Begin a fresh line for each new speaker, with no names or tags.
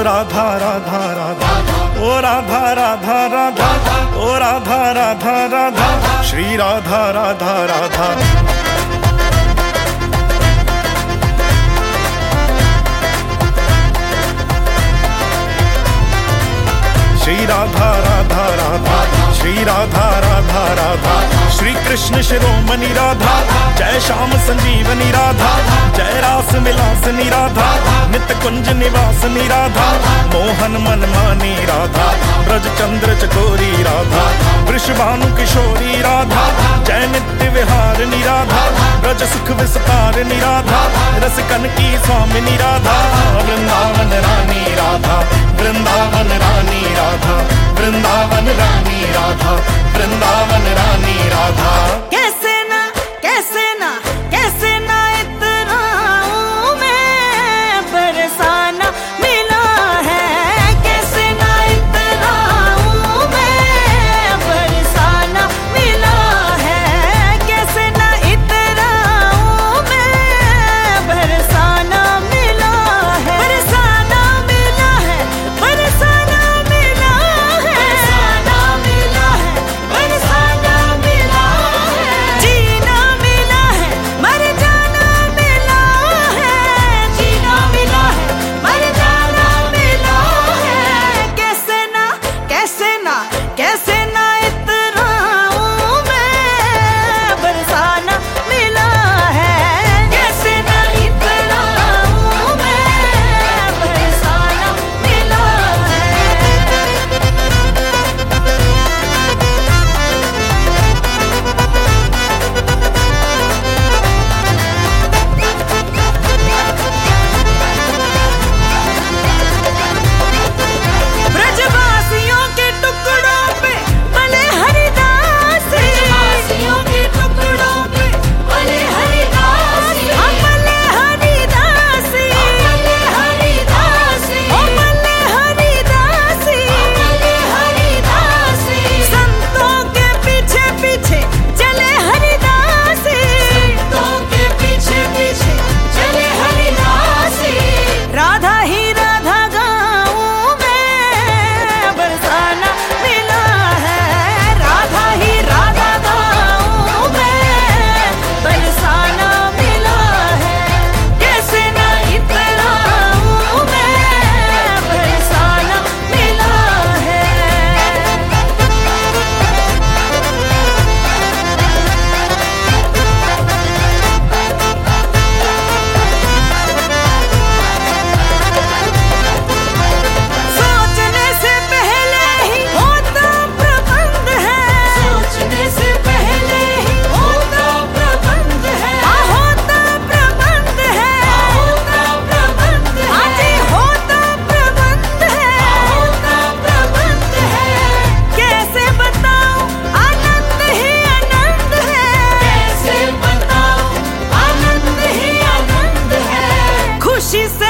राधा राधा राधा, ओ राधा राधा राधा, ओ राधा राधा राधा, श्री राधा राधा राधा। श्री राधा राधा राधा, श्री राधा राधा राधा, श्री कृष्ण शिरोमणि राधा, जय श्याम संजीवनी राधा, जय रास मिलासनी राधा, नित कुंज निवासनी राधा, मोहन मन मानी राधा, ब्रज चंद्र चकोरी राधा, वृषभानु किशोरी राधा, जय नित्य विहारिणी राधा, ब्रज सुख विस्तारिणी राधा, रसिकन की स्वामिनी राधा, वृंदावन रानी राधा, वृंदावन रानी राधा, वृंदावन रानी राधा, वृंदावन रानी राधा।
कैसे ना कैसे ना कैसे ना इतराऊं मैं, बरसाना मिला है। कैसे ना इतराऊं मैं, बरसाना मिला है। कैसे ना इतराऊं मैं, बरसाना मिला है। बरसाना मिला है, बरसाना मिला है, बरसाना मिला है, बरसाना मिला है। जीना मिला है, मर जाना मिला है। जीना मिला है, मर जाना मिला है। कैसे ना कैसे ना कैसे ना इतराऊं मैं, बरसाना मिला है। कैसे ना इतराऊं मैं, बरसाना मिला है। ब्रजवासियों के टुकड़ों पे पले हरिदास, ब्रजवासियों के टुकड़ों पे पले हरिदास, हम पले हरिदास, पले हरिदास, हम पले हरिदास, पले हरिदास। संतों के पीछे पीछे चले हरिदास, संतों के पीछे पीछे चले हरिदास। राधा ही राधा गाऊं मैं, बरसाना मिला है। राधा ही राधा गाऊं मैं, बरसाना मिला है। कैसे ना इतराऊं मैं, बरसाना मिला है। सोचने से पहले ही होता प्रबंध है, सोचने से पहले ही होता प्रबंध है। होता प्रबंध है, होता प्रबंध है। हाँ जी होता प्रबंध है, होता प्रबंध है। कैसे बताऊं आनंद ही आनंद है, कैसे बताऊं आनंद ही आनंद है। खुशी से